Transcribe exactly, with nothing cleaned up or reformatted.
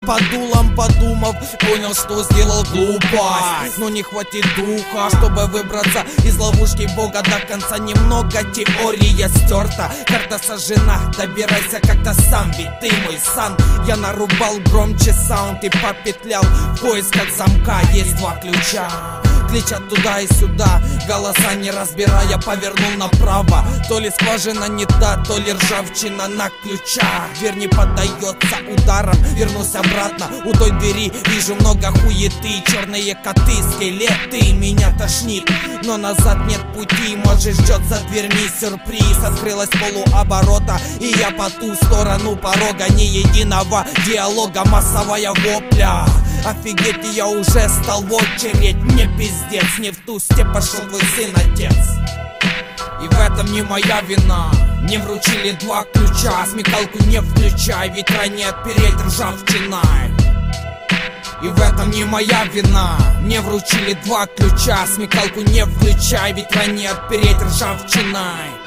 под дулом подумав, понял, что сделал глупость. Но не хватит духа, чтобы выбраться из ловушки Бога до конца. Немного теория стерта, карта сожжена. Добирайся как-то сам, ведь ты мой сан. Я нарубал громче саунд и попетлял в поисках замка. Есть два ключа, кричат туда и сюда, голоса не разбирая, повернул направо. То ли скважина не та, то ли ржавчина на ключах. Дверь не поддается ударом, вернусь обратно. У той двери вижу много хуеты, черные коты, скелеты. Меня тошнит, но назад нет пути. Может, ждет за дверьми сюрприз. Открылась полуоборота, и я по ту сторону порога. Ни единого диалога, массовая вопля. Офигеть, я уже стал в очередь. Мне пиздец, не в ту степь пошел твой сын, отец. И в этом не моя вина. Мне вручили два ключа, смекалку не включай, ведь ранее отпереть ржавчиной. И в этом не моя вина. Мне вручили два ключа, смекалку не включай, ведь ранее отпереть ржавчиной.